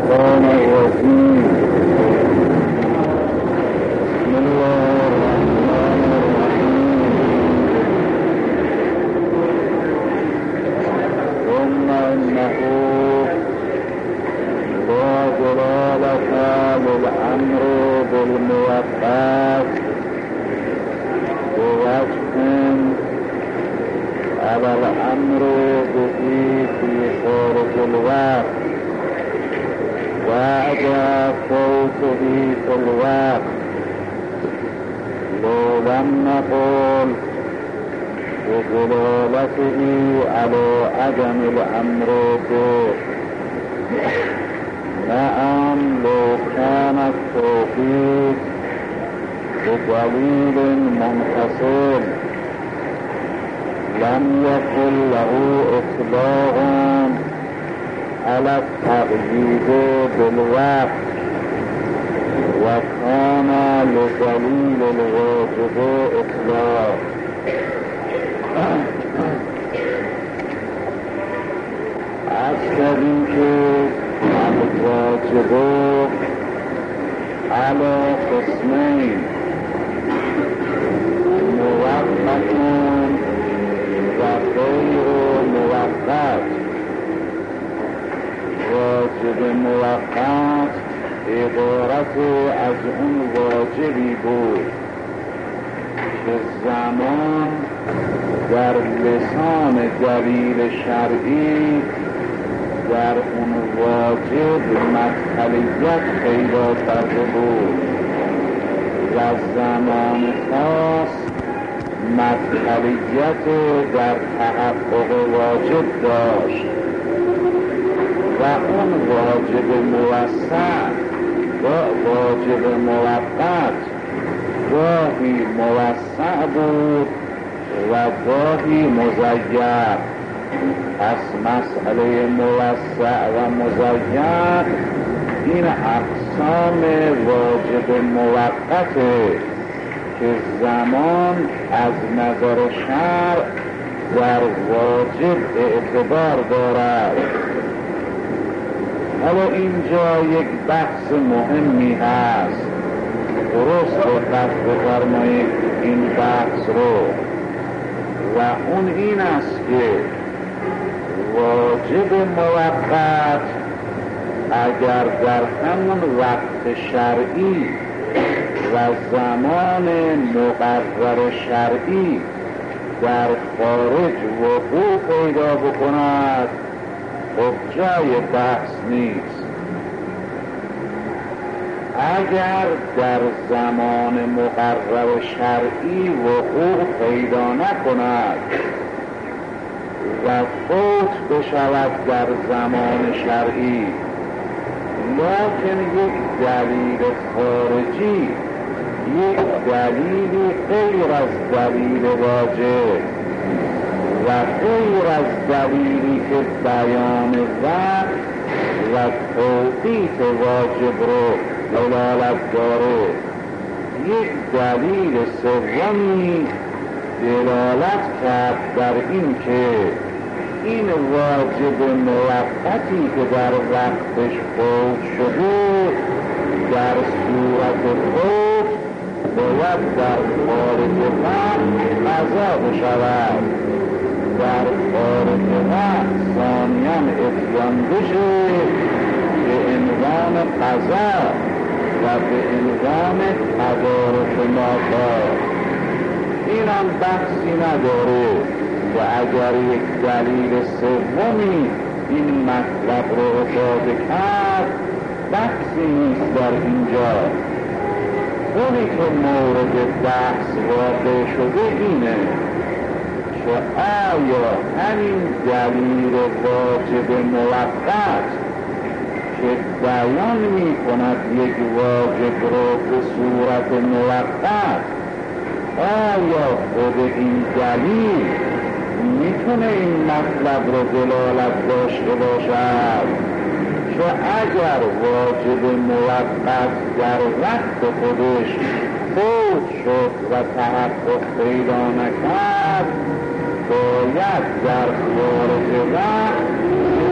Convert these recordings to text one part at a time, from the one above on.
الشيطان الرجيم. بسم الله الرحمن الرحيم. ثم إنه لا دلالة للأمر بالموقت بوجه على الأمر به في خارج الوقت بعد فوته في الوقت. لو لم نقل بدلالته على عدم الأمر به، نعم لو كان التوفيق بدليل منفصل لم يكن له إطلاق على التقييد بالوقت، وكان لدليل الواجب إطلاق. أشتري الواجب على قسمين: موقت وغير موقت. واجب موقت عبارت از اون واجبی بود که زمان در لسان دلیل شرعی در اون واجب مدخلیت پیدا کرده بود و زمان خاص مدخلیت در تحقق واجب داشت و اون واجب موسع و واجب موقت گاهی موسع بود و گاهی مضیق. پس مسئله موسع و مضیق این اقسام واجب موقته که زمان از نظر شرع در واجب اعتبار دارد. حالا اینجا یک بحث مهمی هست، درست دقت بفرمایید این بحث رو، و اون این است که واجب موقت اگر در همون وقت شرعی و زمان مقرر شرعی در خارج وقوع پیدا بکند، خب جای بحث نیست. اگر در زمان مقرر شرعی وقوع پیدا نکند و فوت بشود در زمان شرعی، لیکن یک دلیل خارجی، یک دلیلی غیر از دلیل واجب و غیر از دلیلی که بیان وقت و توقیت واجب رو دلالت داره، یک دلیل سومی دلالت کرد بر این که این واجب موقتی که در وقتش فوت شده در صورت فوت باید در خارج وقت قضا بشود، در خارج وقت ثانیاً اتیان بشه به عنوان قضا و به عنوان تدارک ماکار. این هم بحثی نداره و اگر یک دلیل سومی این مطلب رو افاده کرد بحثی نیست در اینجا. اونی که مورد بحث واقع شده اینه که آیا همین دلیل واجب موقت که بیان می کند یک واجب رو به صورت موقت، آیا خود این دلیل میتونه این مطلب رو دلالت داشته باشد که اگر واجب موقت در وقت خودش فوت شد و تحقق پیدا نکرد، باید در خارج وقت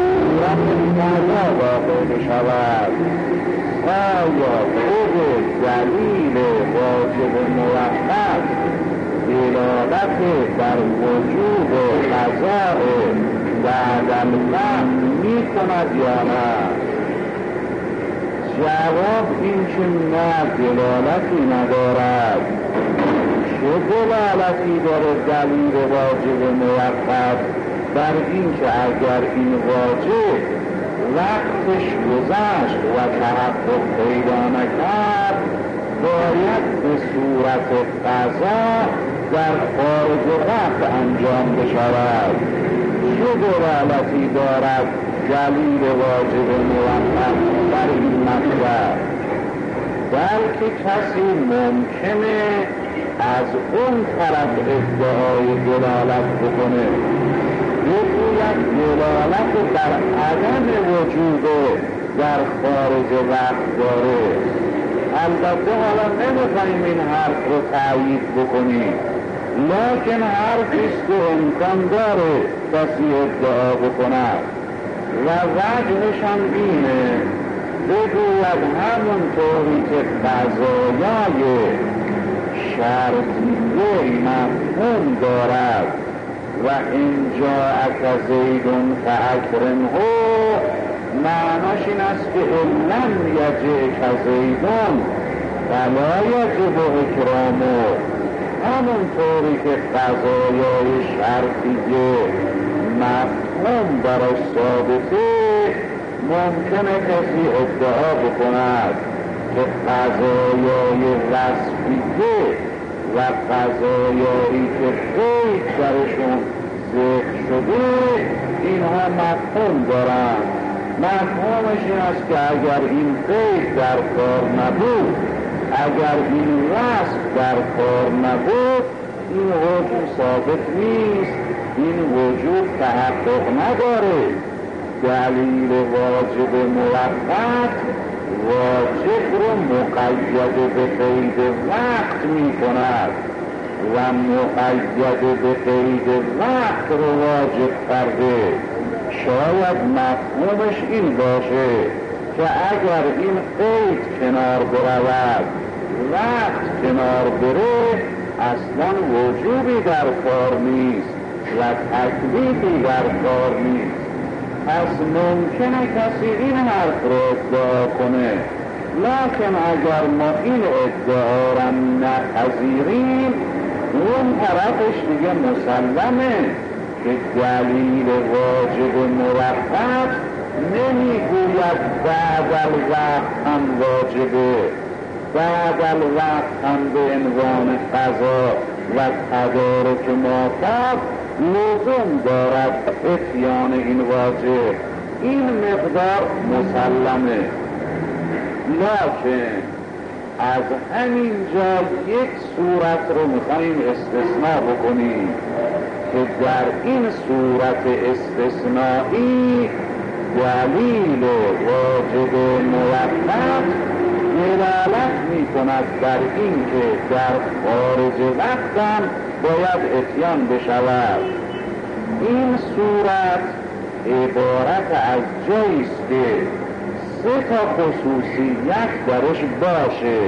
فضا واقع بشود. آیا خود دلیل واجب موقت دلالت بر وجوب قضاء بعد الوقت می کند یا نه؟ جواب این که نه، دلالتی ندارد. چه دلالتی داره دلیل واجب موقت؟ بر این که اگر این واجب وقتش گذشت و تحقق پیدا نکرد، باید به صورت قضا در خارج وقت انجام بشود. چه دلالتی دارد دلیل واجب موقت بر این مطلب؟ بلکه کسی ممکنه از اون طرف ادعای دلالت بکنه، بگوید دلالت بر عدم وجود در خارج وقت داره. البته حالا نمیخوایم این حرف رو تایید بکنیم، لکن حرفیست که امکان داره کسی ادعا بکند و وجهش هم اینه، بگوید همونطوری که قضایای شرطیه مفهوم دارد و اینجا اکزیدون فاکرمه، معناش این است که لم یجئ کزیدون فلا یجب اکرامه. همونطوری که قضایای شرطیه مفهوم براش ثابته، ممکنه کسی ادعا بکند که قضایای وصفیه و قضایایی که قید برشون ذکر شده اینها مفهوم دارند. مفهومش این است که اگر این قید در کار نبود، اگر این وصف در کار نبود، این وجود ثابت نیست، این وجود تحقق نداره. دلیل واجب موقت واجب رو مقید به قید وقت می کند و مقید به قید وقت رو واجب کرده. شاید مفهومش این باشه که اگر این قید کنار برود، وقت کنار بره، اصلا وجوبی در کار نیست و تکلیفی در کار نیست. پس ممکنه کسی این حرف رو ادعا کنه، لکن اگر ما این ادعا را نپذیریم، اون طرفش دیگه مسلمه که دلیل واجب موقت نمیگوید بعد الوقت هم واجبه، بعد الوقت هم به عنوان قضا و تدارک مافات لزوم دارد اتیان این واجب. این مقدار مسلمه، لکن از همین جا یک صورت رو میخواییم استثناء بکنیم که در این صورت استثنایی دلیل واجب موقت دلالت میکند بر این که در خارج وقتم باید اتیان بشود. این صورت عبارت از جاییست که 3 خصوصیت درش باشه.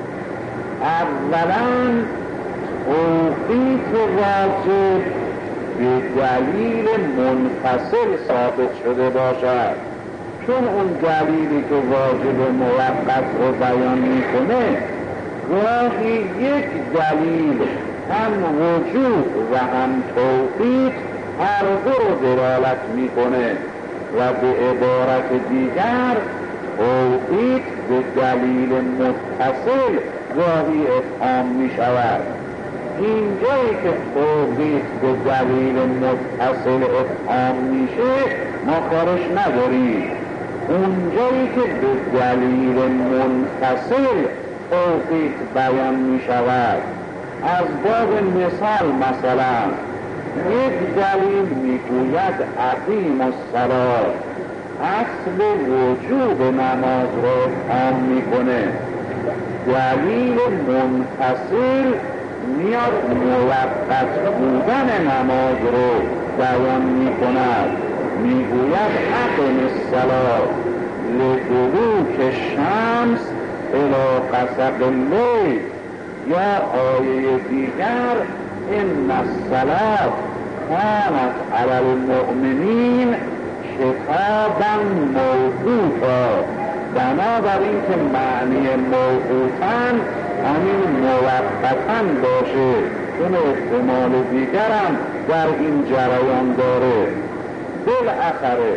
اولا توقیت واجب به دلیل منفصل ثابت شده باشد، چون اون دلیلی که واجب موقت رو بیان میکنه گاهی یک دلیل هم وجود و هم توقیت هر دو رو دلالت میکنه و به عبارت دیگر توقیت به دلیل متصل گاهی افهام می شود. اینجایی که توقیت به دلیل متصل افهام میشه ما کارش نداریم. اونجایی که به دلیل منفصل توقیت بیان می شود، از باب مثال مثلا یک دلیل میگوید اقیم الصلاة، اصل وجوب نماز رو افهام میکنه. دلیل منفصل میاد موقت بودن نماز رو بیان میکند. میگوید اقم الصلاة لدلوک الشمس الی غسق اللیل. یا آیه دیگر ان الصلاة کانت علی المؤمنین کتابا موقوتا. بنابراین که معنی موقوتاً همین موقتاً باشه، چون احتمال دیگرم در این جریان داره. بالاخره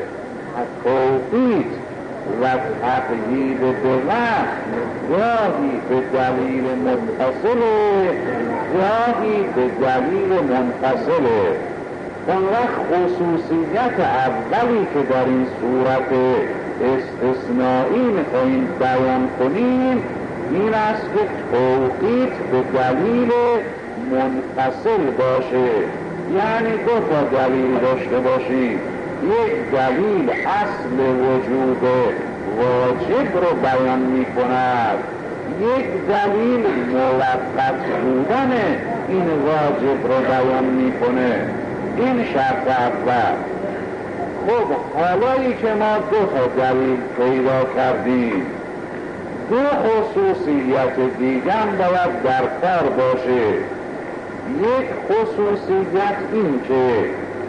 توقیت و تقیید به وقت گاهی به دلیل متصله، گاهی به دلیل منفصله. اون وقت خصوصیت اولی که در این صورت استثنایی میخواییم بیان کنیم این است که توقیت به دلیل منفصل باشه، یعنی دو تا دلیل داشته باشیم. یک دلیل اصل وجود واجب رو بیان می کند، یک دلیل موقت بودن این واجب رو بیان می کنه. این شرط اول. خب حالایی که ما دو تا دلیل پیدا کردیم، دو خصوصیت دیگر باید در کار باشه. یک خصوصیت این که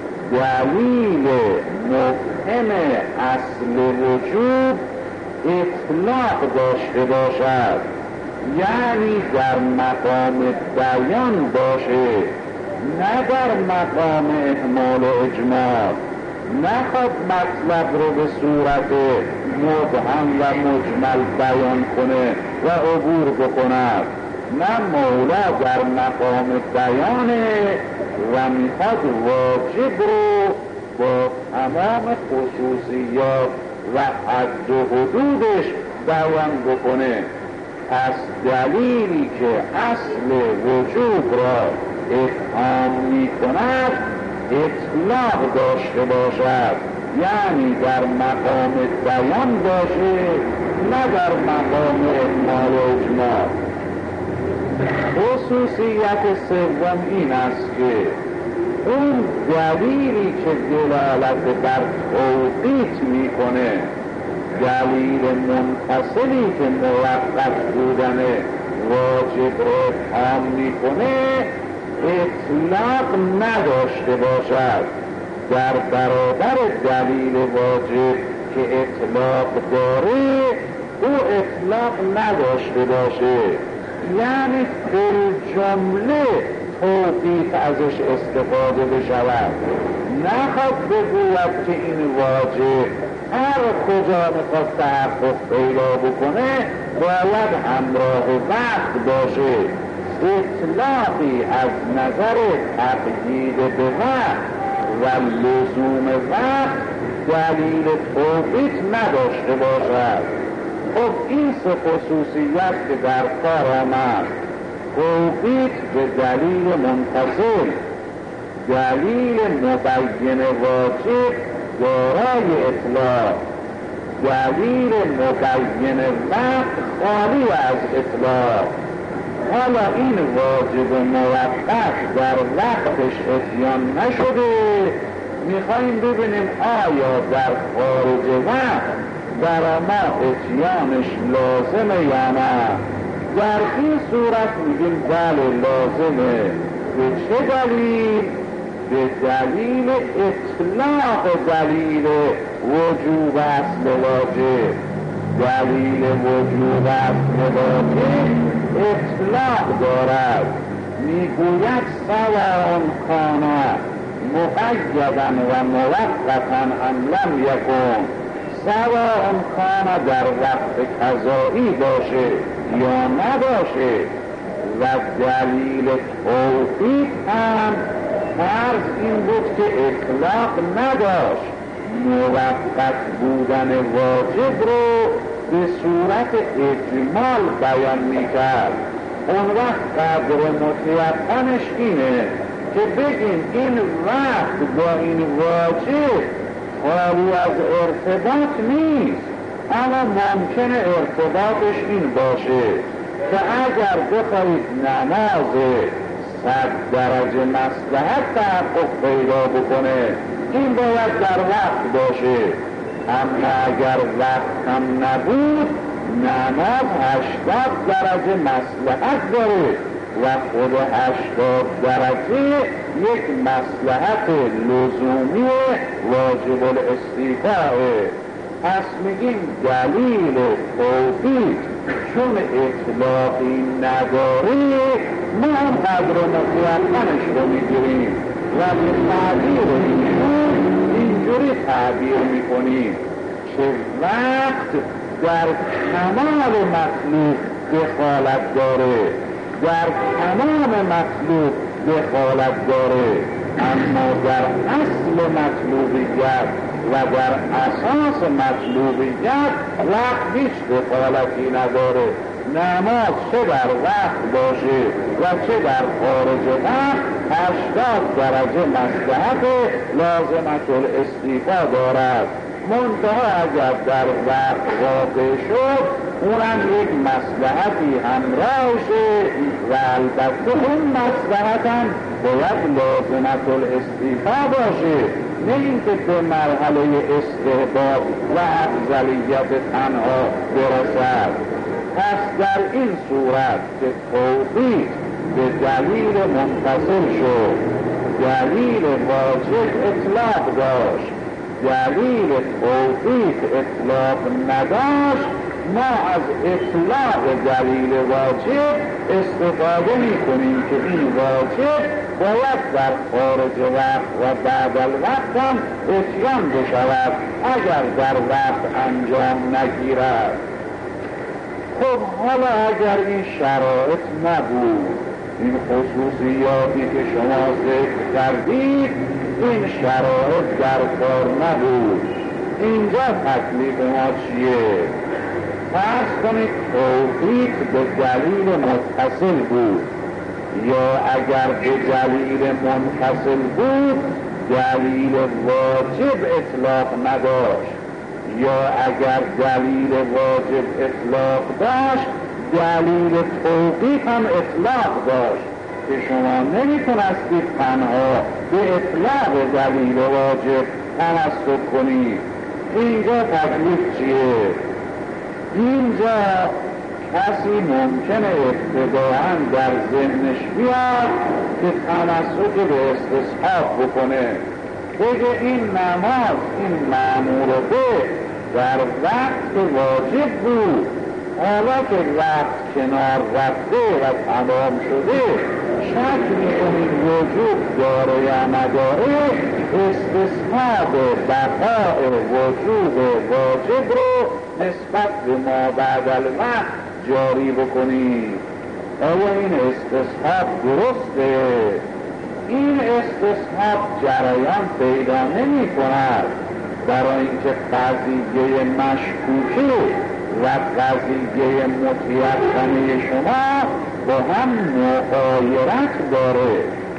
دلیل مفهم اصل وجود اطلاق داشته باشد، یعنی در مقام بیان باشه، نه در مقام احمال و اجمال. نخواد مطلب رو به صورت مبهم و مجمل بیان کنه و عبور بکند. نه، مولا در مقام بیانه و میخواد واجب رو با تمام خصوصیات و حد و حدودش بیان بکنه. پس دلیلی که اصل وجود را افهام میکند اطلاق داشته باشد، یعنی در مقام بیان باشه، نه در مقام احمال و اجمال. خصوصیت سوم این است که اون دلیلی که دلالت بر توقیت میکنه، دلیل منفصلی که موقت بودن واجب رو افهام میکنه اطلاق نداشته باشد، در برابر دلیل واجب که اطلاق داره او اطلاق نداشته باشه، یعنی فی جمله توقیت ازش استفاده بشود. نخواد بگوید که این واجب هر کجا میخواد تحقق پیدا بکنه باید همراه وقت باشه. اطلاقی از نظر تقیید به وقت و لزوم وقت دلیل توقیت نداشته باشد. خب این سه خصوصیت که در کار آمد، توقیت به دلیل منفصل، دلیل مبین واجب دارای اطلاق، دلیل مبین وقت خالی از اطلاق. حالا این واجب موقت در وقتش اتیان نشده، میخواییم ببینیم آیا در خارج وقت برای ما اتیانش لازمه یا نه. در این صورت میگیم بله لازمه. به چه دلیل؟ به دلیل اطلاق دلیل وجوب اصل واجب. دلیل وجوب اصل واجب اطلاق دارد، میگوید سواء کان مقیدا و موقتا ام لم یکن. سواء کان در وقت قضایی باشه یا نباشه. و دلیل توقیت هم فرض این بود که اطلاق نداشت، موقت بودن واجب رو به صورت اجمال بیان میکرد. اون وقت قدر متیقنش اینه که بگیم این وقت با این واجب خالی از ارتباط نیست، اما ممکنه ارتباطش این باشه که اگر بخواهید نماز درجه مصلحت تحقق پیدا بکنه، این باید در وقت باشه. اما اگر وقت هم نبود، نماز 80 درجه مصلحت داره و خود 80 درجه یک مصلحت لزومی واجب الاستیفاءه. پس میگیم دلیل توفیق چون اطلاقی نداره، ما هم قدر مطلقنش رو میگیریم و به تعبیر اینجوری تعبیر میکنیم که وقت در کمال مخلوق دخالت داره، در تمام مخلوق دخالت داره، اما در اصل مطلوبیت و در اساس مطلوبیت وقت هیچ دخالتی نداره. نماز چه در وقت باشه و چه در خارج وقت 80 درجه مصلحت لازمت الاستیفا دارد. منتها اگر در وقت واقع شد اونم یک مصلحتی همراهشه و البته اون مصلحت هم باید لازمت الاستیفا باشه، نه اینکه به مرحله استحباب و افضلیت تنها برسد. پس در این صورت که توفیق به دلیل منفصل شد، دلیل واجب اطلاق داشت، دلیل توفیق اطلاق نداشت، ما از اطلاق دلیل واجب استفاده میکنیم که این واجب باید در خارج وقت و بعد الوقت هم اتیان بشود اگر در وقت انجام نگیرد. خب حالا اگر این شرایط نبود، این خصوصیاتی که شما ذکر کردید، این شرایط در کار نبود، اینجا تکلیف ما چیه؟ فرض کنید توفیق به دلیل متصل بود، یا اگر به دلیل منفصل بود دلیل واجب اطلاق نداشت، یا اگر دلیل واجب اطلاق داشت دلیل توفیق هم اطلاق داشت که شما نمیتونستید تنها به اطلاق دلیل واجب تمسک کنید. اینجا تکلیف چیه؟ اینجا کسی ممکنه ابتداعاً در ذهنش بیاد که تمسک به استصحاب بکنه، بگه این نماز، این مأمور به در وقت واجب بود، حالا که وقت کنار رفته و تمام شده شک میکنید وجوب داره یا نداره، استصحاب بقاء وجوب واجب رو نسبت به ما بعد الوقت جاری بکنید. آیا این استصحاب درسته؟ این استصحاب جریان پیدا نمی کند، برای اینکه قضیه مشکوکه و قضیه متیقنه شما با هم مغایرت داره.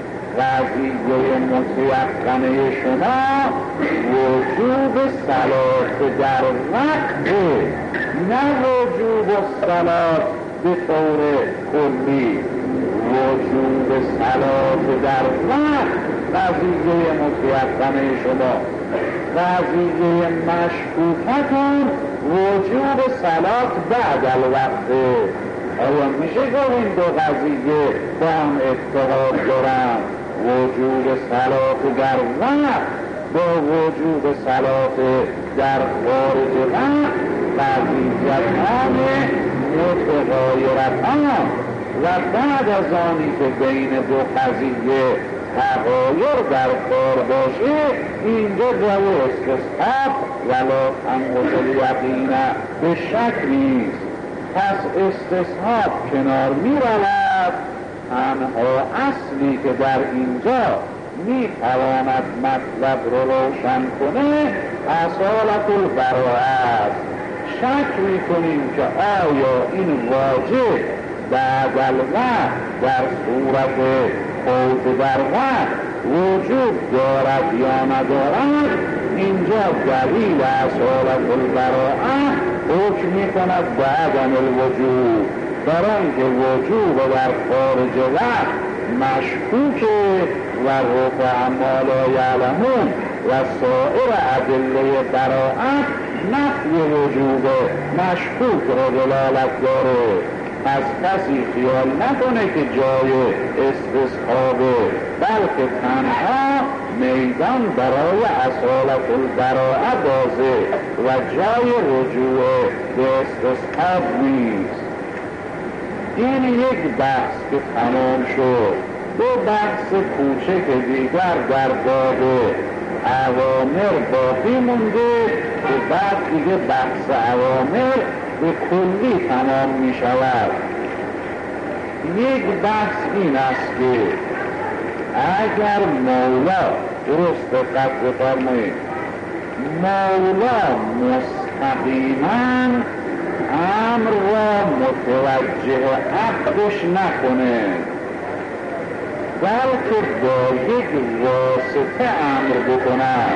قضیه متیقنه شما وجوب صلات در وقت، نه وجوب صلات به طور کلی. وجوب صلات در وقت قضیه متیقنه شما، قضیه مشکوکتون وجوب صلات بعد الوقت. آیا میشه گفت این دو قضیه با هم اتحاد دارن؟ وجوب صلات در وقت با وجوب صلات در خارج وقت قضیتان متغایرتان، و بعد از آنی که بین دو قضیه تغایر در کار باشه اینجا جای استصحاب ولا تنقص الیقین به شک نیست. پس استصحاب کنار می رود، تنها اصلی که در اینجا می تواند مطلب رو روشن کنه اصالت البراءه است. شک می کنیم که آیا این واجب بعد الوقت در صورت خود در وقت وجود دارد یا ندارد. اینجا دلیل اصالت البراءه حکم می کند بعد الوجود، برای اینکه وجود در خارج وقت مشکوک و رفع ما لا یعلمون و سایر ادله براءت نفی وجود مشکوک را دلالت داره. پس کسی خیال نکنه که جای استصحابه، بلکه تنها میدان برای اصالت البراءه بازه و جای رجوع به استصحاب نیست. این یک بحث که تمام شد. دو بحث کوچک دیگر در باب اوامر باقی مونده که بعد دیگه بحث اوامر به کلی تمام می شود. یک بحث این است که اگر مولا درست دقت بفرمایید، مولا مستقیما امر را متوجه عقدش نکنه، بلکه با یک واسطه امر بکند،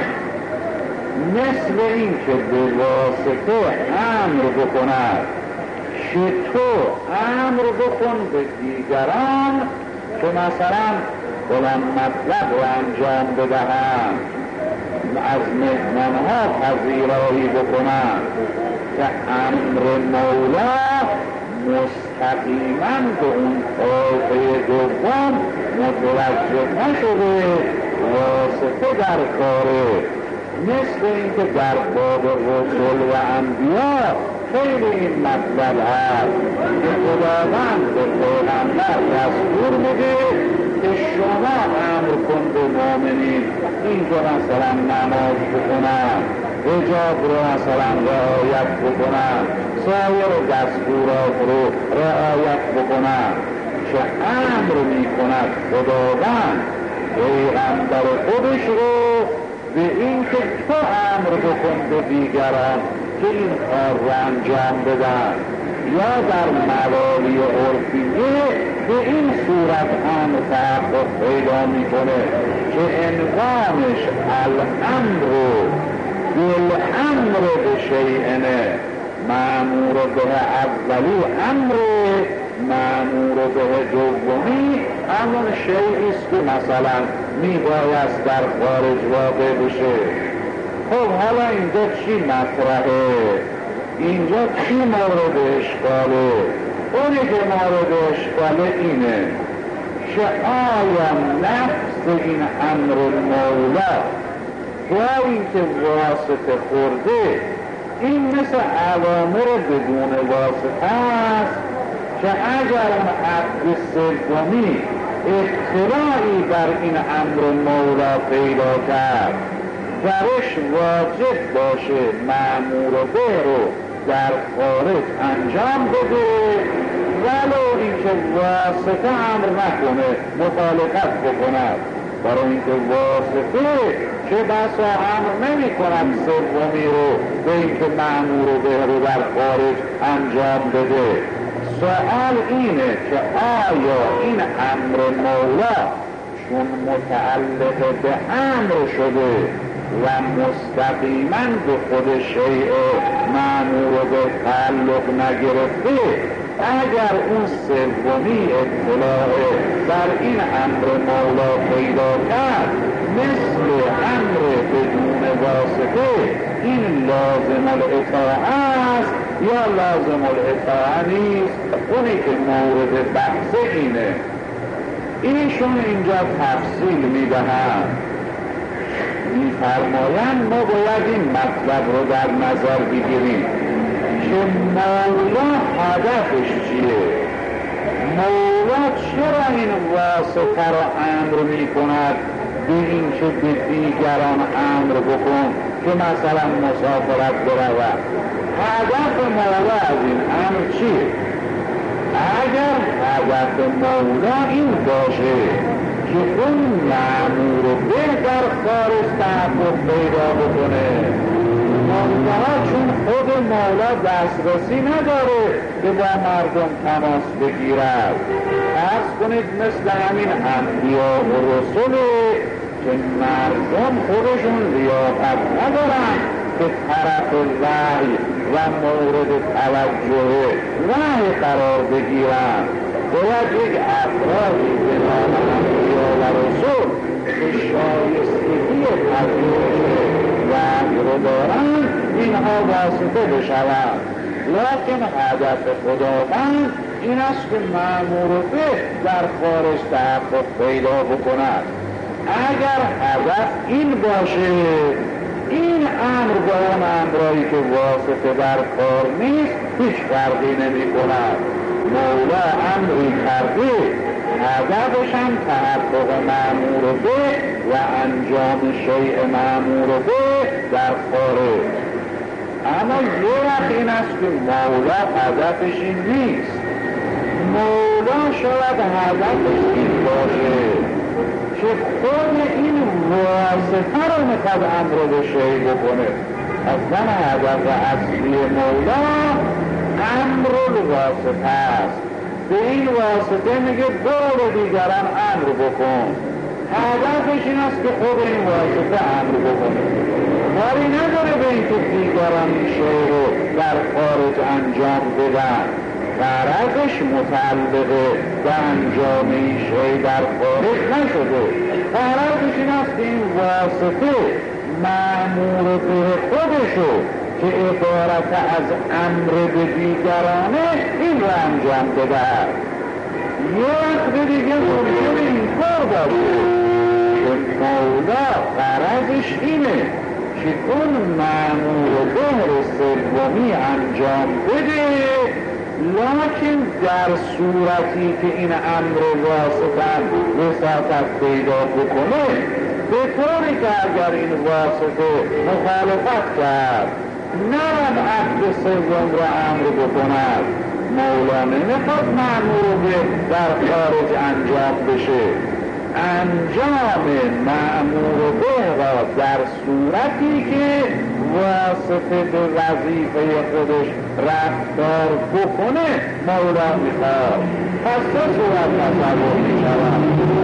مثل این که به واسطه امر بکند که تو امر بکن به دیگران که مثلا فلان مطلب را انجام بدهند، از مهمانها پذیرایی بکنند، که امر مولا مستقیما به اون طایفه دوم متوجه نشده، واسطه در کاره. مثل اینکه در باب رسول و انبیا خیلی این مطلب هست که خداوند به پیغمبر دستور میده که شما امر کن به مؤمنین اینکه مثلا نماز بکنن، حجاب رو مثلا رعایت بکنن، سایر دستورات رو رعایت بکنن، که امر میکند خداوند پیغمبر خودش رو به این که تو امر بکن به دیگران که این کار رو انجام بدن، یا در موالی عرفیه به این صورت امر تحقق پیدا میکنه که عنوانش الامر بالامر به شیئنه، مأمور به اولی امر، مأمور به دومی همون شیعی است که مثلا میبایست در خارج واقع بشه. خب حالا اینجا چی مطرحه؟ اینجا چی مورد اشکاله؟ اونی که مورد اشکاله اینه که آیا نفس این امر مولا با اینکه واسطه خورده این مثل اوامر بدون واسطه است که اگر اون عقد سومی اطلاعی بر این امر مولا پیدا کرد درش واجب باشه مأمور به رو در خارج انجام بده، ولو اینکه واسطه امر نکنه، مخالفت بکند، برای اینکه واسطه چه بسا امر نمی کند سومی رو به اینکه مأمور به رو در خارج انجام بده. سوال اینه که آیا این امر مولا چون متعلق به امر شده و مستقیما به خود شیء مأمور به تعلق نگرفته، اگر اون سومی اطلاع بر این امر مولا پیدا کرد مثل امر بدون واسطه، این لازم الاطاعه است یا لازم الاطاعه نیست؟ اونی که مورد بحث اینه. ایشون اینجا تفصیل میدهند، میفرمایند ما باید این مطلب رو در نظر بگیریم که مولا هدفش چیه؟ مولا چرا این واسطه را امر میکند به این که به دیگران امر بکن که مثلا مسافرت برود؟ هدف مولا از این امر چیه؟ اگر هدف مولا این باشه که اون مأمور به در خارج تحقق پیدا بکنه، منتها چون خود مولا دسترسی نداره که با مردم تماس بگیرد، فرض کنید مثل همین انبیا و رسوله که مردم خودشون لیاقت ندارن که طرف وحی و مورد توجه وحی قرار بگیرن، باید یک افرادی به نام انبیا و رسول که شایستگی پذیرش وحی رو دارند اینها واسطه بشوند. لکن هدف خداوند این است که مأمور به در خارج تحقق پیدا بکند. اگر هدف این باشه این امر با اون امرایی که واسطه در کار نیست هیچ فرقی نمی کند. مولا امری کرده هدفش هم تحقق مأمور به و انجام شیء مأمور به در خارج. اما یه وقت این است که مولا هدفش این نیست. مولا شاید هدفش این باشه که خود این واسطه رو میخواد امر به شیء بکنه. اصلا هدف اصلی مولا امر الواسطه است. به این واسطه میگه برو دیگران امر بکن. هدفش این است که خود این واسطه امر بکنه. کاری نداره به این که دیگران این شیء رو در خارج انجام بدن. غرضش متعلق به انجام این شیء در خارج نشده. غرضش این است که این واسطه مأمور به خودشو که عبارت از امر به دیگرانه این رو انجام بده. یه وقت دیگه ممکنه این کار باشه که مولا غرضش اینه که اون مأمور به سومی انجام بده، لکن در صورتی که این امر واسطه وساطت پیدا بکنه، به طوری که اگر این واسطه مخالفت کرد نرم عهد سوم را امر بکند، مولا نمیخواد مأمور به در خارج انجام بشه. انجام مأمور به را در صورتی که واسطه به وظیفه خودش رفتار بکنه مولا میخواد. پس چه صورت تصور میشود؟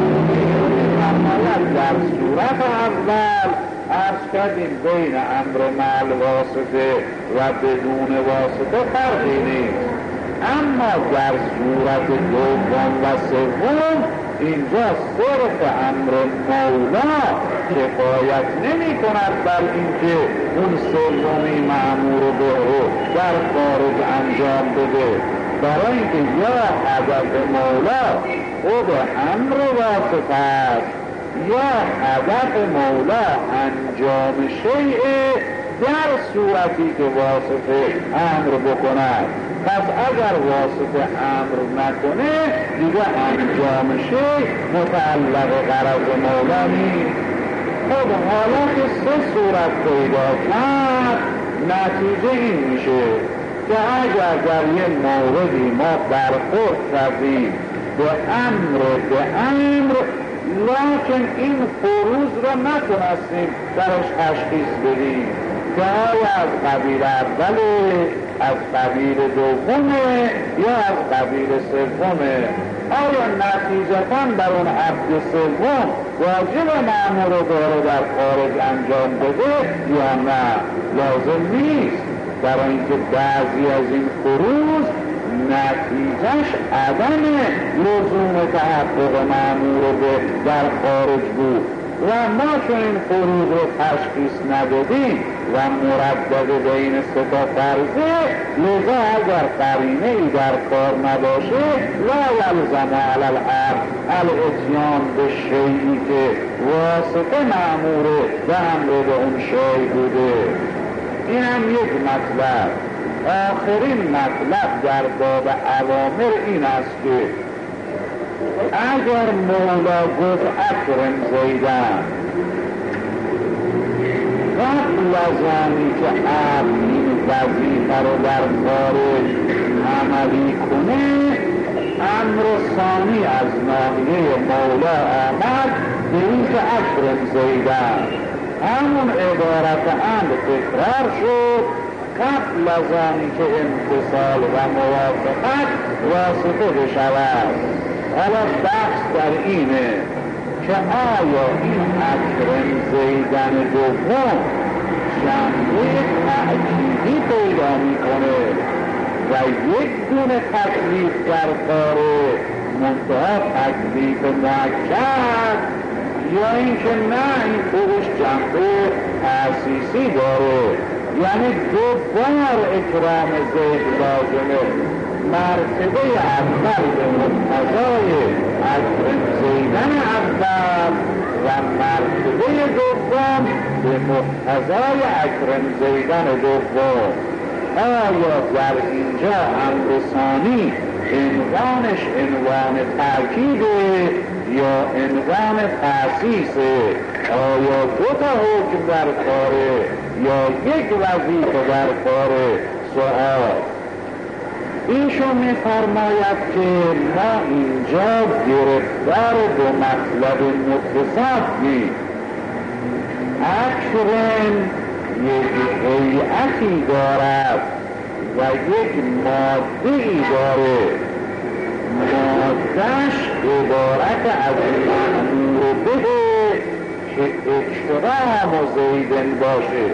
در صورت اول عرض کردیم بین امر مع واسطه و بدون واسطه فرقی نیست، اما در صورت دوم و سوم اینجا صرف امر مولا کفایت نمی کند بل اینکه اون سومی مأمور به رو در خارج انجام بده، برای اینکه یا هدف مولا خود امر واسطه است یا هدف مولا انجام شیء در صورتی که واسطه امر بکند. پس اگر واسطه امر نکنه دیگه انجام شیء متعلق غرض مولا نیست. خب حالا که سه صورت پیدا کرد نتیجه این میشه که اگر در یه موردی ما برخورد کردیم به امر لکن این فروض را نتونستیم درش تشخیص بدیم که آیا از قبیل اوله، از قبیل دومه یا از قبیل سومه، آیا نتیجتاً بر اون عبد سوم واجب مأمور داره در خارج انجام بده یا نه؟ لازم نیست، برای اینکه بعضی از این فروض نتیجهش عدم لزوم تحقق مأمور به در خارج بود و ما چون این فروض رو تشخیص ندادیم و مردد بین سه تا فرضه، لذا اگر قرینه ای در کار نباشه لا یلزم علی العبد الاتیان به شیئی که واسطه مأمور به امر به اون شیء بوده. این هم یک مطلب. آخرین مطلب در باب اوامر این است که اگر مولا گفت اکرم زیدن قبل از آنی که عبد این وظیفه رو در خارج عملی کنه، امر ثانی از ناحیه مولا آمد به این که اکرم زیدن، همون عبارت امر تکرار شد قبل از آنی که امتصال و موافقت واسطه بشود. حالا بحث در اینه که آیا این اکرم زیدن دوم جنبه تأکیدی پیدا میکنه و یک دونه تکلیف در کار منتها تکلیف مرکب، یا اینکه نه این خودش جنبه تأسیسی داره، یعنی دو بار اکرام زید لازمه. مرتبه اول به مقتضای اکرم زیدن اول و مرتبه دوم به مقتضای اکرم زیدن دوم. آیا در اینجا امر ثانی عنوانش عنوان تأکیده یا عنوان تأسیسه؟ آیا دو تا حکم در کاره یا یک وظیفه در کاره؟ سؤال. ایشون می‌فرماید که ما اینجا گرفتار دو مطلب متصادمی. اکرم یک هیئتی دارد و یک ماده‌ای داره. ماده‌اش عبارت از مأمور به که اکرام زیدن باشه،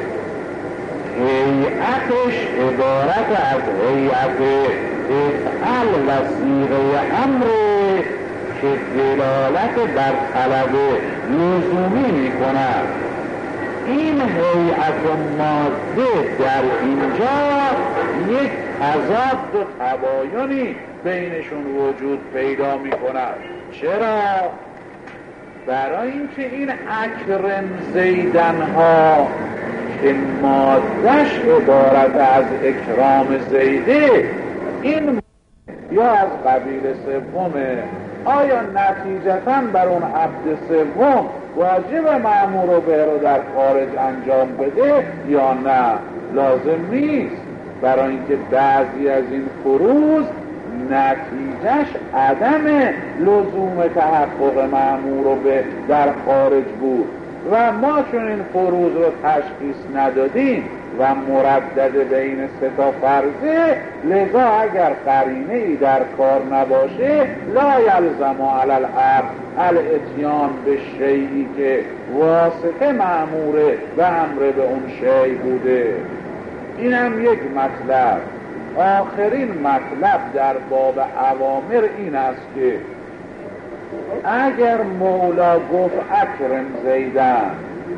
هیئتش عبارت از هیئت افعل و صیغه امر که دلالت بر طلب لزومی می‌کند. این هیئت و ماده در اینجا یک تضاد و تباینی بینشون وجود پیدا می‌کند. چرا؟ برای اینکه این اکرم زیدن‌ها که مادهش عبارت از اکرام زیده، این یا از قبیل سومه. آیا نتیجتاً بر اون عبد سوم واجب مأمور به رو در خارج انجام بده یا نه؟ لازم نیست، برای اینکه بعضی از این فروض نتیجهش عدم لزوم تحقق مأمور به در خارج بود و ما چون این فروض رو تشخیص ندادیم و مردد بین سه تا فرضه، لذا اگر قرینه ای در کار نباشه لا یلزم علی العبد الاتیان به شیئی که واسطه مأموره و امر به اون شیء بوده. این هم یک مطلب. آخرین مطلب در باب اوامر این است که اگر مولا گفت اکرم زیدن،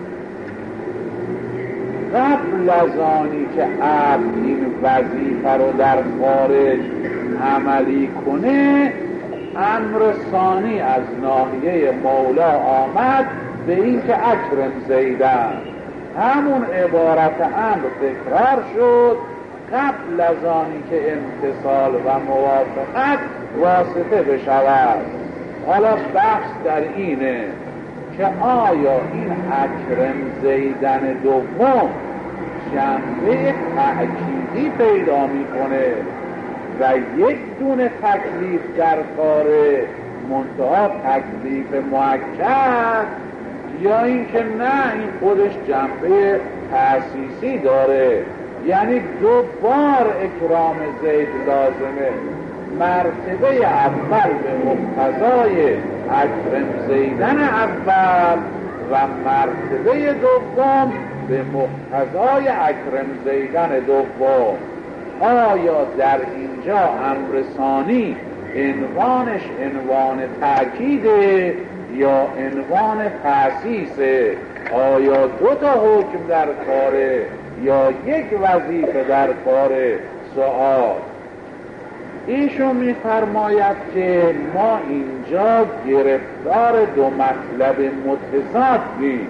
قبل از آنی که عبد این وظیفه رو در خارج عملی کنه، امر ثانی از ناحیه مولا آمد به این که اکرم زیدن. همون عبارت امر تکرار شد قبل از آنی که امتصال و موافقت واسطه بشود. حالا بحث در اینه که آیا این اکرم زیدن دوم جنبه تأکیدی پیدا میکنه و یک دونه تکلیف در کاره منتها تکلیف مؤکد، یا اینکه نه این خودش جنبه تأسیسی داره، یعنی دو بار اکرام زید لازمه. مرتبه اول به مقتضای اکرم زیدن اول و مرتبه دوم به مقتضای اکرم زیدن دوم. آیا در اینجا امر ثانی عنوانش عنوان تأکیده یا عنوان تأسیسه؟ آیا دو تا حکم در کاره یا یک وظیفه در کاره؟ سؤال. ایشون می‌فرماید که ما اینجا گرفتار دو مطلب متضادیم.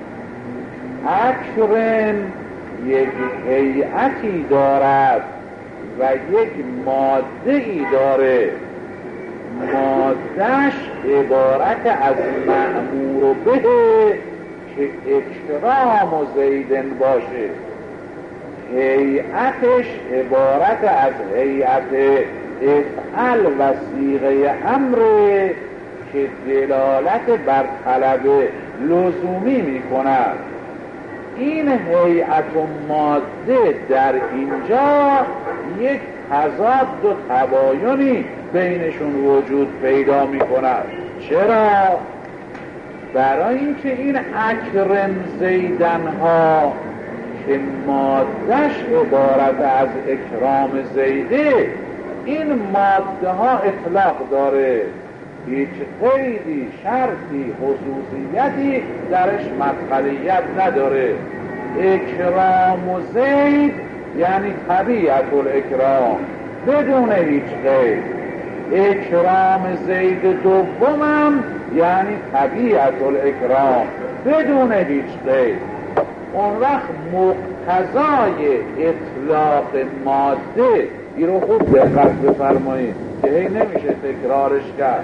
اکرم یک هیئتی دارد و یک ماده‌ای داره. مادهش عبارت از مأمور به که اکرام زیدن باشه، هیئتش عبارت از هیئت افعل و صیغه امر که دلالت بر طلب لزومی می کند. این هیئت و ماده در اینجا یک تضاد و تباینی بینشون وجود پیدا می کند. چرا؟ برای اینکه این اکرم زیدن ها که مادهش عبارت از اکرام زیده، این ماده ها اطلاق داره، هیچ قیدی، شرطی، خصوصیتی درش مدخلیت نداره. اکرام و زید یعنی طبیعت الاکرام بدون هیچ قید. اکرام زید دومم یعنی طبیعت الاکرام بدون هیچ قید. اون وقت مقتضای اطلاق ماده، این رو خوب دقت بفرمایید که هی نمیشه تکرارش کرد،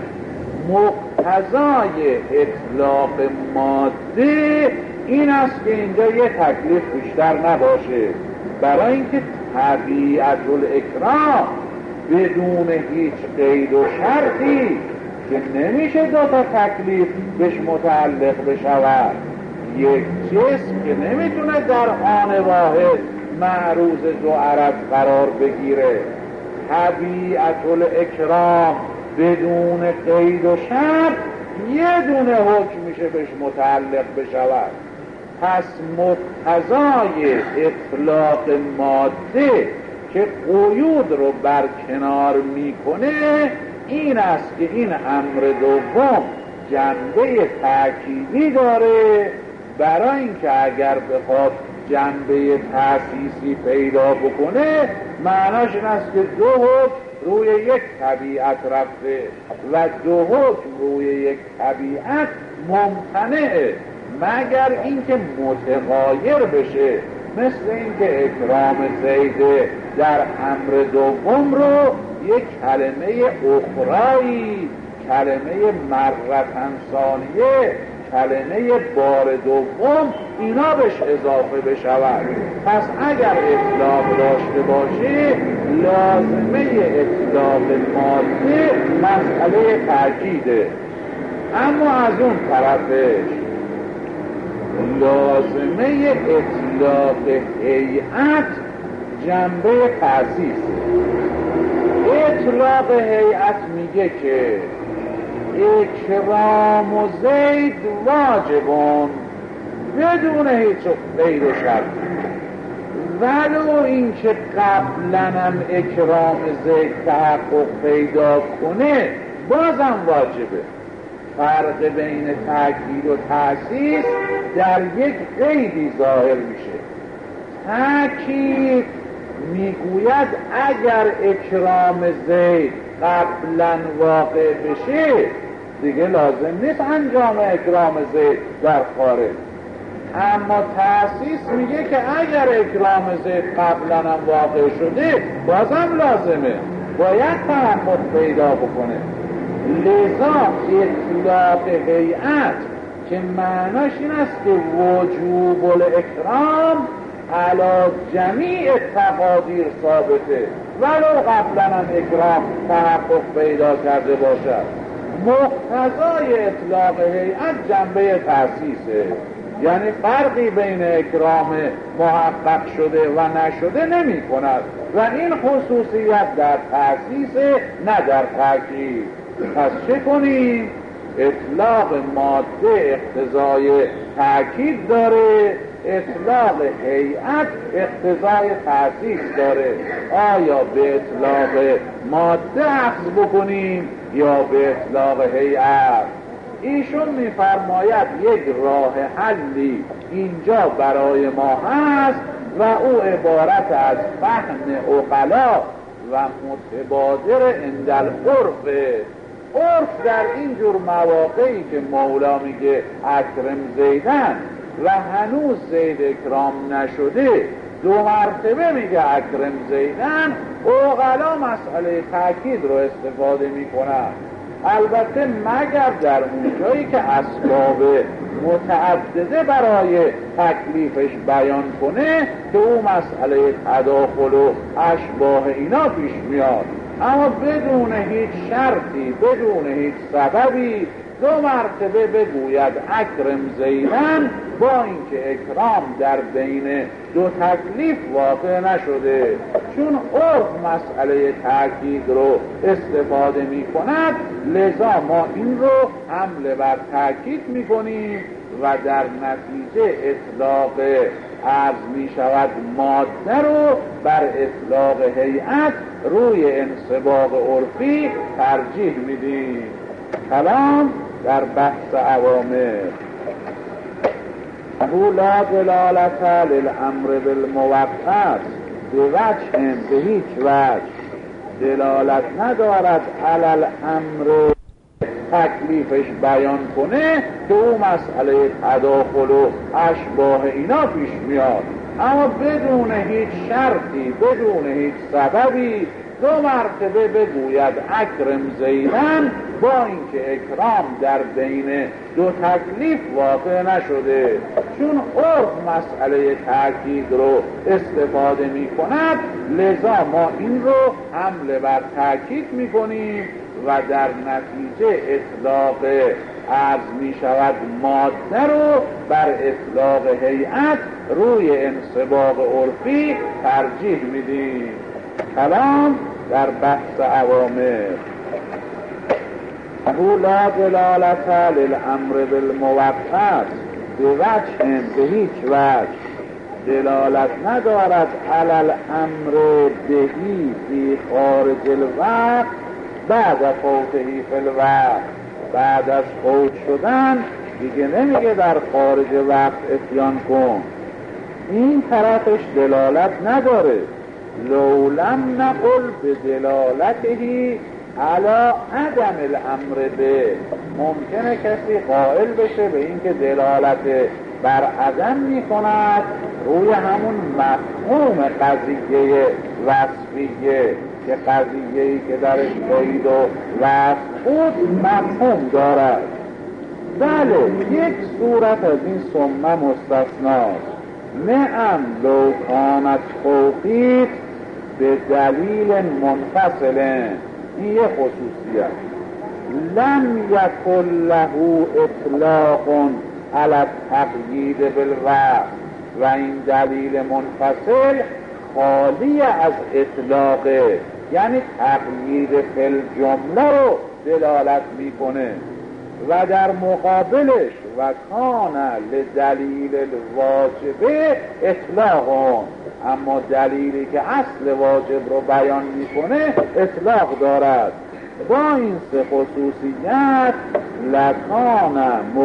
مقتضای اطلاق ماده این است که اینجا یه تکلیف بیشتر نباشه، برای اینکه طبیعت الاکرام بدون هیچ قید و شرطی که نمیشه دو تا تکلیف بهش متعلق بشود. یک جسم که نمیتونه در آن واحد معروض دو عرض قرار بگیره. طبیعت الاکرام بدون قید و شرط یه دونه حکم میشه بهش متعلق بشود. پس مقتضای اطلاق ماده که قیود رو برکنار میکنه این است که این امر دوم جنبه تأکیدی داره، برای اینکه اگر بخواد جنبه تأسیسی پیدا بکنه معناش این است که دو حکم روی یک طبیعت رفته و دو حکم روی یک طبیعت ممتنعه مگر اینکه متغایر بشه، مثل اینکه اکرام زیده در امر دوم رو یک کلمه اخرایی، کلمه مرتن ثانیه، کلمه بار دوم اینا بهش اضافه بشود. پس اگر اطلاق داشته باشه لازمه اطلاق ماده مسئله تأکیده، اما از اون طرفش لازمه اطلاق هیئت جنبه تأسیس. اطلاق هیئت میگه که اکرام و زید واجبون بدون هیچ قید و شرط، ولو اینکه قبلنم اکرام زید تحقق پیدا کنه بازم واجبه. فرق بین تأکید و تأسیس در یک قیدی ظاهر میشه. تأکید میگوید اگر اکرام زید قبلا واقع بشه دیگه لازم نیست انجام اکرام زید در خارج. اما تأسیس میگه که اگر اکرام زید قبلا هم واقع شده بازم لازمه، باید تحقق پیدا بکنه. لذا اطلاق هیئت که معناش این است که وجوب الاکرام علی جمیع تقادیر ثابته ولو قبلا هم اکرام تحقق پیدا کرده باشد. مقتضای اطلاق هیئت جنبه تأسیسه، یعنی فرقی بین اکرام محقق شده و نشده نمی کند و این خصوصیت در تأسیس نه در تأکید. پس چه کنیم؟ اطلاق ماده اقتضای تأکید داره، اطلاق هیئت اقتضای تأسیس داره. آیا به اطلاق ماده اخذ بکنیم یا به اطلاق هیئت؟ ایشون میفرماید یک راه حلی اینجا برای ما هست و او عبارت از فهم عقلا و متبادر عند العرف. عرف در این جور مواقعی که مولا میگه اکرم زیدن و هنوز زید اکرام نشده دو مرتبه میگه اکرم زیدن، عقلا مسئله تأکید رو استفاده میکنن. البته مگر در اونجایی که اسباب متعدده برای تکلیفش بیان کنه که او مسئله تداخل و اشباه اینا پیش میاد، اما بدون هیچ شرطی، بدون هیچ سببی دو مرتبه بگوید اکرم زیدن با اینکه اکرام در بین دو تکلیف واقع نشده. چون عرف مسئله تأکید رو استفاده می کند لذا ما این رو حمله بر تأکید می کنیم و در نتیجه اطلاق عرض می شود ماده رو بر اطلاق هیئت روی انصباغ عرفی ترجیح میدیم. کلام در بحث اوامر. او لا دلالت للامر بالموقت، به وجه به هیچ وجه دلالت ندارد علی الامر تکلیفش بیان کنه که او مسئله تداخل و اشباه اینا پیش میاد، اما بدون هیچ شرطی، بدون هیچ سببی دو مرتبه بگوید اکرم زیدن، با اینکه اکرام در بین دو تکلیف واقع نشده. چون عرف مسئله تأکید رو استفاده می کند، لذا ما این رو حمله بر تأکید می کنیم و در نتیجه اطلاق عرض می شود ماده رو بر اطلاق هیئت روی انصباغ عرفی ترجیح میدیم. کلام در بحث اوامر. او لا دلالت للامر بالموقت، به وجه به هیچ وجه دلالت ندارد علی الامر بهی فی خارج الوقت بعد فوتهی فی الوقت. بعد از فوت شدن دیگه نمیگه در خارج وقت اتیان کن، این طرفش دلالت نداره. لو لم نقل به دلالتهی علی عدم الامر به، ممکنه کسی قائل بشه به این که دلالت بر عدم می کند روی همون مفهوم قضیه وصفیه، که قضیه‌ای که درش قید و وصف بود مفهوم دارد. بله، یک صورت از این ثم مستثناست. نعم لو کانت توقیت به دلیل منفصل، این یه خصوصیت. لم یکن له اطلاق علی التقیید بالوقت، و این دلیل منفصل خالی از اطلاقه، یعنی تقیید فی الجمله رو دلالت میکنه. و در مقابلش و کان لدلیل الواجبه اطلاق، اما دلیلی که اصل واجب رو بیان میکنه اطلاق دارد. با این سه خصوصیت لکان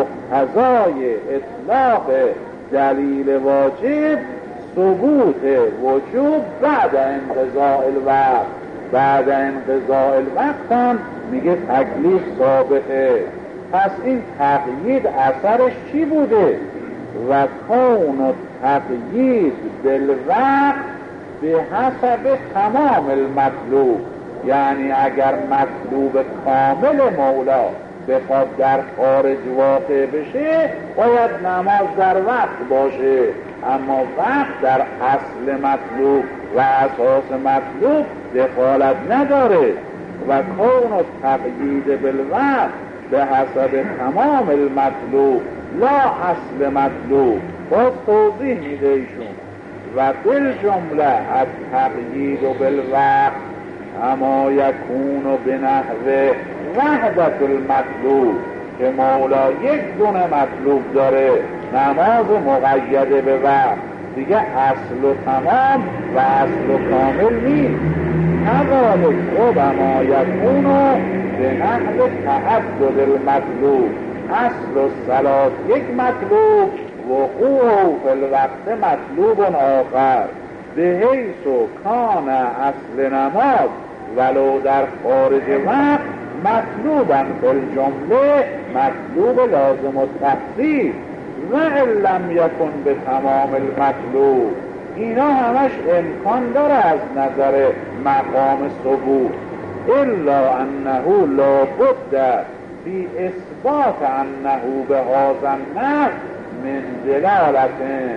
مقتضای اطلاق دلیل واجب ثبوت وجوب بعد انقضاء الوقت. بعد انقضاء الوقت هم میگه تکلیف ثابته. پس این تقیید اثرش چی بوده؟ و کون تقیید بالوقت به حسب تمام المطلوب، یعنی اگر مطلوب کامل مولا بخواد در خارج واقع بشه باید نماز در وقت باشه، اما وقت در اصل مطلوب و اساس مطلوب دخالت نداره. و کون تقیید بالوقت به حسب تمام المطلوب لا اصل مطلوب. باز توضیح میده ایشون و بالجمله از تقیید و بالوقت اما یکون به نحو وحدت المطلوب، که مولا یک دونه مطلوب داره، نماز مقیده به وقت، دیگه اصل و تمام و اصل و کامل نیست. کذالک ربما یکون به نحو تعدد المطلوب، اصل الصلاة یک مطلوب، وقوع فی الوقت مطلوب آخر، به حیث کان اصل نماز ولو در خارج وقت مطلوبا فی الجمله، مطلوب لازم التحصیل، و ان لم یکن به تمام المطلوب. اینا همش امکان داره از نظر مقام ثبوت، الا انه لا بد فی اثبات انه به هذا النحو من دلالت،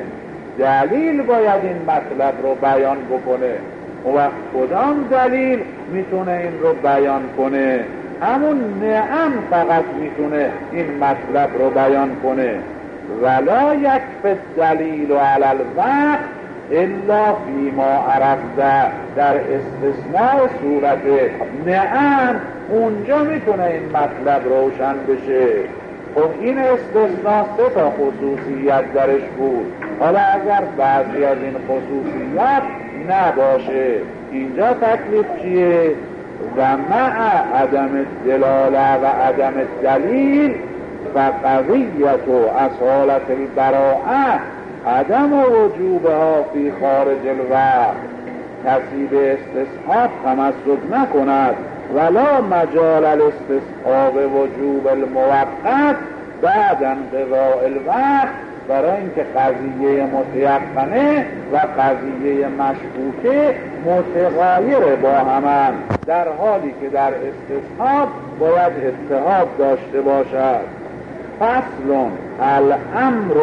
دلیل باید این مطلب رو بیان بکنه. و کدام دلیل میتونه این رو بیان کنه؟ همون نعم فقط میتونه این مطلب رو بیان کنه. ولا یکفی الدلیل علی الوقت الا فیما عرفته، در استثناء صورت نعم اونجا میتونه این مطلب روشن بشه. خب این استثناء سه تا خصوصیت درش بود. حالا اگر بعضی از این خصوصیات نباشه، اینجا تکلیف چیه؟ و مع عدم دلاله و عدم دلیل و قضیت و اصالت البراءه عدم وجوبها فی خارج الوقت. کسی به استصحاب تمسک نکند ولا مجال الاستصحاب وجوب الموقت بعد انقضاء الوقت، برای اینکه قضیه متیقنه و قضیه مشکوکه متغایر با همان، در حالی که در استصحاب باید اتحاد داشته باشد. فصل الامر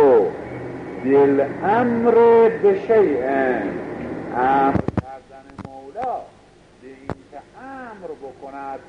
بالامر بشیء، امر کردن مولا به این که امر بکند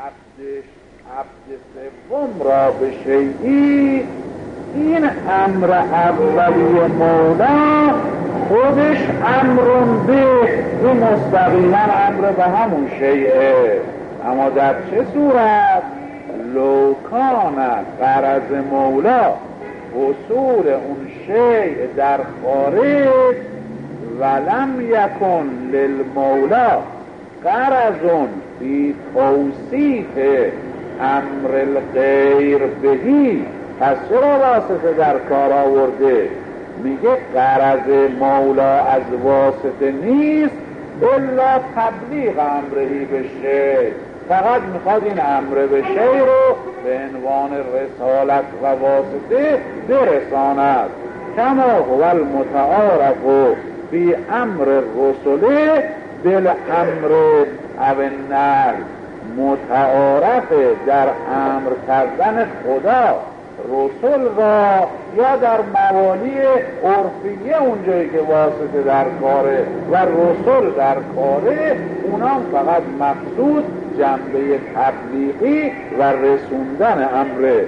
عبد سوم را به شیئی، این امر اولی مولا خودش امرون به این مستقیما امر به همون شیئه. اما در چه صورت؟ لو کان غرض مولا حصول اون شیء در خارج ولم یکن للمولا غرض فی توصیف امر الغیر بهی، پس چرا واسطه در کار آورده؟ میگه غرض مولا از واسطه نیست الا تبلیغ امرهی به شیء، فقط میخواد این امر به شیء رو به عنوان رسالت و واسطه برساند. کما هو المتعارف فی امر الرسل بالامر او النهی، متعارف در امر کردن خدا رسول را یا در موالی عرفیه اونجایی که واسطه در کاره و رسول در کاره، اونام فقط مقصود جنبه تبلیغی و رسوندن امره.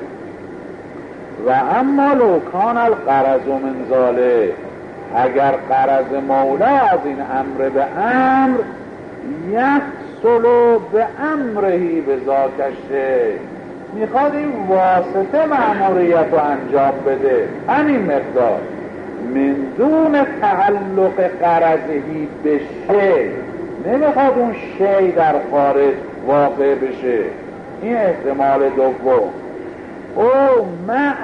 و اما لو کان الغرض من ذلک، اگر غرض مولا از این امر به امر یحصل به امرهی به ذاک الشیء، میخواد این واسطه مأموریت رو انجام بده، همین مقدار، من دون تعلق غرضهی به شیء، نمیخواد اون شیء در خارج واقع بشه. این احتمال دوم. او مع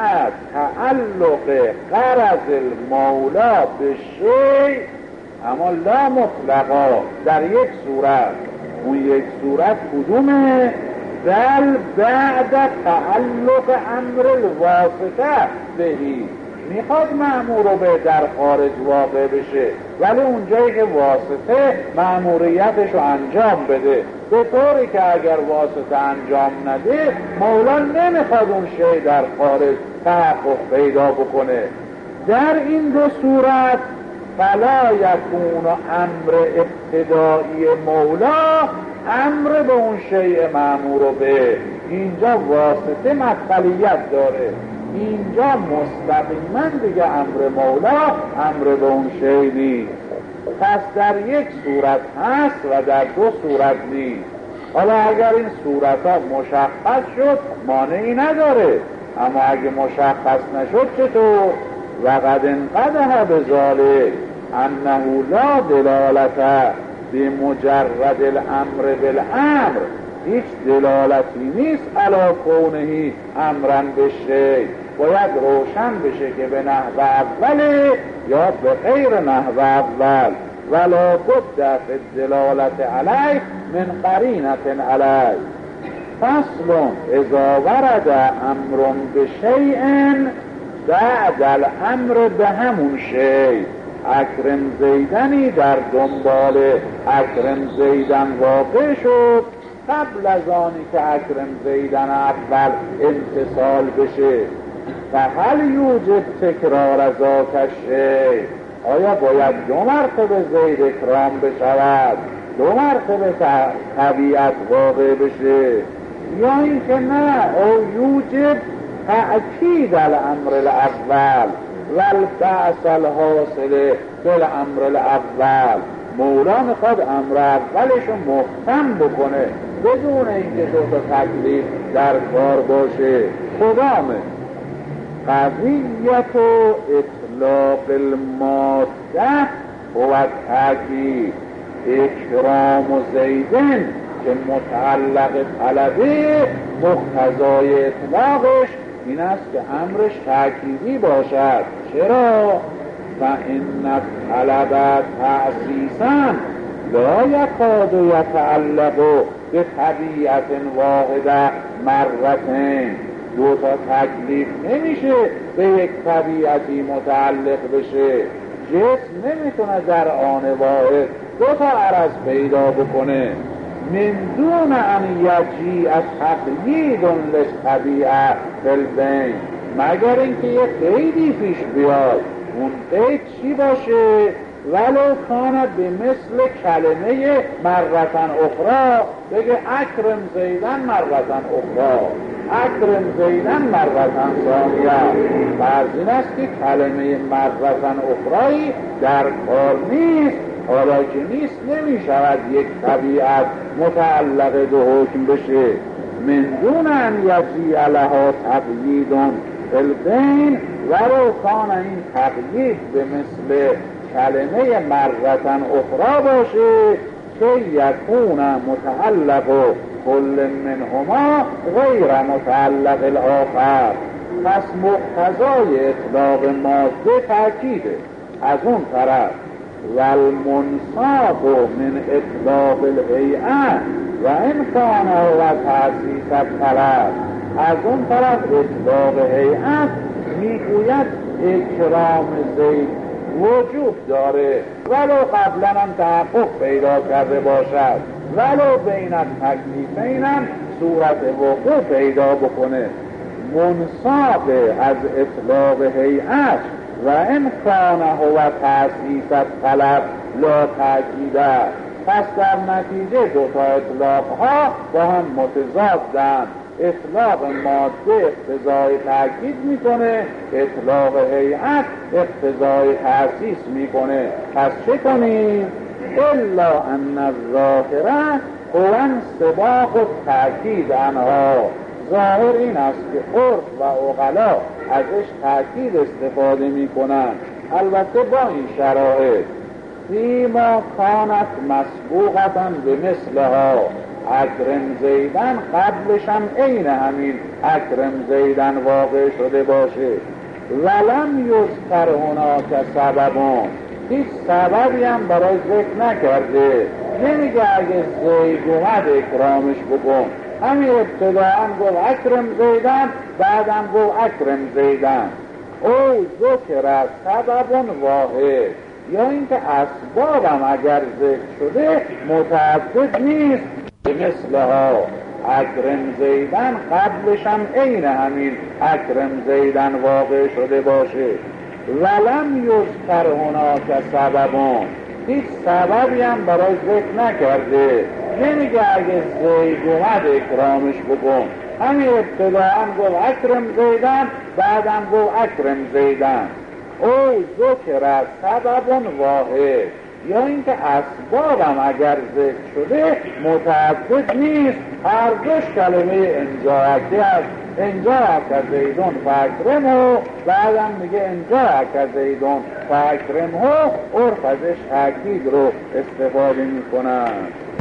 تعلق غرض المولا به شیء، اما لا مطلقا، در یک صورت. اون یک صورت کدومه؟ بل بعد تعلق امر الواسطه بهی، میخواد مأمور رو به در خارج واقع بشه، ولی اونجایی که واسطه مأموریتش رو انجام بده، به طوری که اگر واسطه انجام نده مولا نمیخواد اون شی در خارج تحقق پیدا بکنه. در این دو صورت فلا یکون امر ابتدایی مولا امر به اون شیء مأمور به، اینجا واسطه مدخلیت داره، اینجا مستقیما دیگه امر مولا امر به اون شیء نیست. پس در یک صورت هست و در دو صورت نیست. حالا اگر این صورت ها مشخص شد مانعی نداره، اما اگه مشخص نشد چطور؟ و قد انقدح بذالک انه لا دلالت بمجرد الامر بالامر، هیچ دلالتی نیست علی کونه امرن بشه، باید روشن بشه که به نحو اوله یا به غیر نحو اول، ولا بد فی الدلالت علیه من قرینة علیه. فصل اذا ورد امر بشیء بعد الامر به همون شیء، اکرم زیدنی در دنبال اکرم زیدن واقع شد قبل از آنی که اکرم زیدن اول انتصال بشه، فهل یوجب تکرار ذاک الشیء، آیا باید دو مرتبه زید اکرام بشود، دو مرتبه طبیعت واقع بشه، یا اینکه نه او یوجب تأکید الامر الاول والبعث الحاصل بالامر الاول، مولا میخواد امر اولشو محکم بکنه بدون اینکه دو تا تکلیف در کار باشه. کدامه؟ قضیت و اطلاق الماده و تأکید اکرام زیدن که متعلق طلبه مقتضای اطلاقش این است که امرش تأکیدی باشد. چرا؟ فإن الطلب تأسیسا لا یکاد یتعلق بطبیعت واحده مرتين. دو تا تکلیف نمیشه به یک طبیعتی متعلق بشه. جسم نمیتونه در آن واحد دو تا عرض پیدا بکنه. من دون ان یجی از تقیید للطبیعه فی البین، مگر اینکه یه قیدی پیش بیاد. اون قید چی باشه؟ ولو کان به مثل کلمه مرتن اخرى، بگه اکرم زیدن مرتن اخرى، اکرم زیدن مرتن ثانیه. فرض این است که کلمه مرتن اخرایی در کار نیست. حالا که نیست نمی شود یک طبیعت متعلق به حکم بشه. من دون ان یجی لها تقیید فی البین ولو کان این تقیید به مثل کلمه مرتن اخرى باشه که یکون متعلق کل منهما غیر متعلق الاخر. پس مقتضای اطلاق ماده تأکیده. از اون طرف والمنصاف من اطلاق الهیئه و این کان و تأسیس الطلب. از اون طرف اطلاق هیئت میگوید اکرام زید وجود داره ولو قبلا هم تحقق پیدا کرده باشد، ولو بین التکلیفین هم صورت وقوع پیدا بکنه. منصاف از اطلاق هیئت و این کان هو تأسیس الطلب لا تأکیده. پس در نتیجه دوتا اطلاق ها با هم متضادن. اطلاق ماده اقتضای تأکید میکنه، اطلاق هیئت اقتضای تأسیس میکنه. پس چه کنیم؟ الا ان الظاهره هو انسباق التأکید عنها. ظاهر این است که عرف و عقلا ازش تأکید استفاده میکنن، البته با این شرایط: فیما کانت مسبوقتا به مثلها اکرم زیدن، قبلش هم عین همین اکرم زیدن واقع شده باشه. ولم یذکر هناک سببون، هیچ سببی هم برای ذکر نکرده. نمیگه اگه زید اومد اکرامش بکن. همین ابتداء گفت اکرم زیدن، بعدم گفت اکرم زیدن. او ذکر سببون واحد، یا اینکه اسبابم اگر ذکر شده متعدد نیست. به مثلها اکرم زیدن قبلش هم عین همین اکرم زیدن واقع شده باشه. ولم یذکر هناک سببون، هیچ سببی هم برای ذکر نکرده. نمیگه اگه زید اومد اکرامش بکن. همین ابتداء گفت اکرم زیدن، بعدم گفت اکرم زیدن. او ذکر سببون واحد، یا اینکه اسبابم اگر ذکر شده متعدد نیست. هر دوش کلمه انجاعتی است. انجاعک زیدون فاکرمه، بعدم میگه انجاعک زیدون فاکرمه. عرف ازش تأکید رو استفاده میکنن.